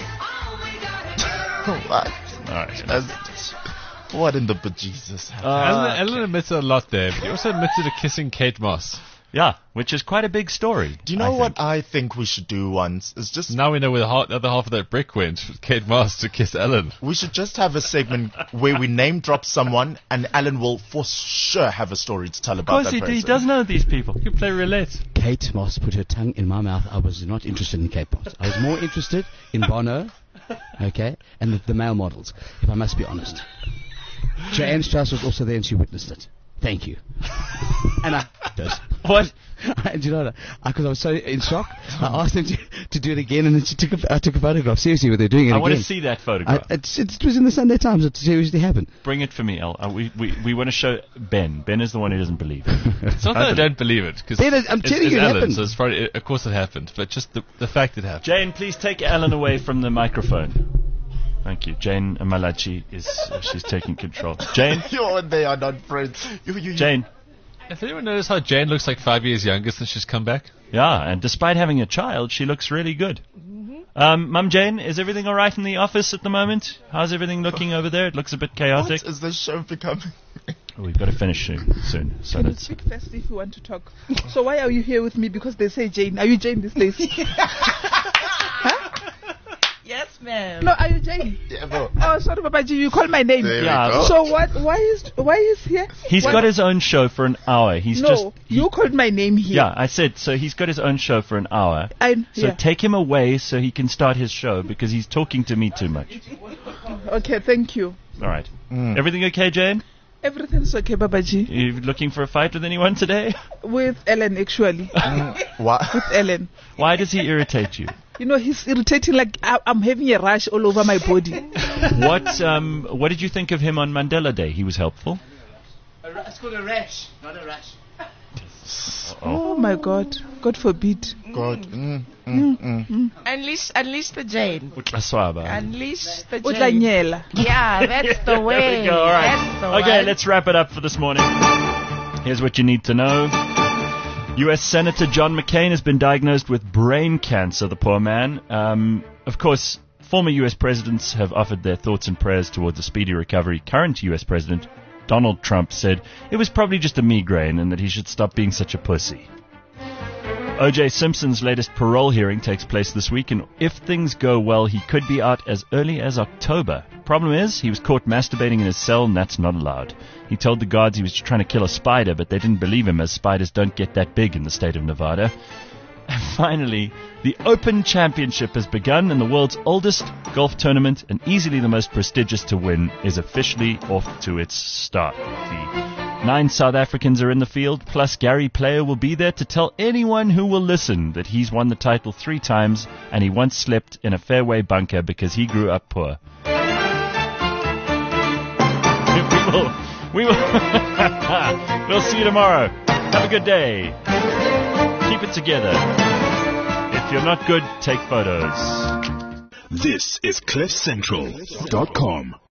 What? All right. What in the bejesus happened? Ellen admitted a lot there, but he also admitted to kissing Kate Moss. Yeah, which is quite a big story. Do you know what I think we should do once? Is just Now we know where the other half of that brick went. Kate Moss to kiss Ellen. we should just have a segment where we name drop someone, and Alan will for sure have a story to tell Of about course that person. he does know these people. You can play roulette. Kate Moss put her tongue in my mouth. I was not interested in Kate Moss. I was more interested in Bono, okay, and the male models, if I must be honest. Joanne Strauss was also there and she witnessed it. Thank you. And I... What? Do you know what? Because I was so in shock, I asked them to do it again, and then I took a photograph. Seriously, they're doing it again. I want to see that photograph. It was in the Sunday Times. It seriously happened. Bring it for me, El. We want to show Ben. Ben is the one who doesn't believe it. It's not that I don't believe it, because I'm telling you, it Ellen, happened. so it's probably, of course it happened, but just the fact it happened. Jane, please take Alan away from the microphone. Thank you. Jane Malachi she's taking control. Jane? You and they are not friends. Jane? Has anyone noticed how Jane looks like 5 years younger since she's come back? Yeah, and despite having a child, she looks really good. Mum Jane, is everything all right in the office at the moment? How's everything looking over there? It looks a bit chaotic. What is this show becoming? We've got to finish soon. So Can you let's... speak first if you want to talk? So why are you here with me? Because they say Jane. Are you Jane these days? Yes, ma'am. No, are you Jane? Yeah, bro. Oh, sorry, Babaji, you call my name. There we Yeah. go. So what? Why is here? He's What- got his own show for an hour. He's No, just... you called my name here. Yeah, I said, so he's got his own show for an hour. So Yeah. take him away so he can start his show because he's talking to me too much. Okay, thank you. All right. Everything okay, Jane? Everything's okay, Babaji. You looking for a fight with anyone today? With Ellen, actually. What? With Ellen. Why does he irritate you? You know, he's irritating like I'm having a rash all over my body. What did you think of him on Mandela Day? He was helpful. It's called a rash, not a rash. Oh my God. God forbid. God. Unleash the Jane. Utlaswaba. Unleash the Jane. Utlanyela. Yeah, that's the way. There we go. All right. That's the Okay, one. let's wrap it up for this morning. Here's what you need to know. U.S. Senator John McCain has been diagnosed with brain cancer, the poor man. Of course, former U.S. presidents have offered their thoughts and prayers towards a speedy recovery. Current U.S. President Donald Trump said it was probably just a migraine and that he should stop being such a pussy. O.J. Simpson's latest parole hearing takes place this week, and if things go well, he could be out as early as October. Problem is, he was caught masturbating in his cell, and that's not allowed. He told the guards he was trying to kill a spider, but they didn't believe him, as spiders don't get that big in the state of Nevada. And finally, the Open Championship has begun, and the world's oldest golf tournament, and easily the most prestigious to win, is officially off to its start. The 9 South Africans are in the field, plus Gary Player will be there to tell anyone who will listen that he's won the title 3 times, and he once slept in a fairway bunker because he grew up poor. We'll see you tomorrow. Have a good day. Keep it together. If you're not good, take photos. This is CliffCentral.com.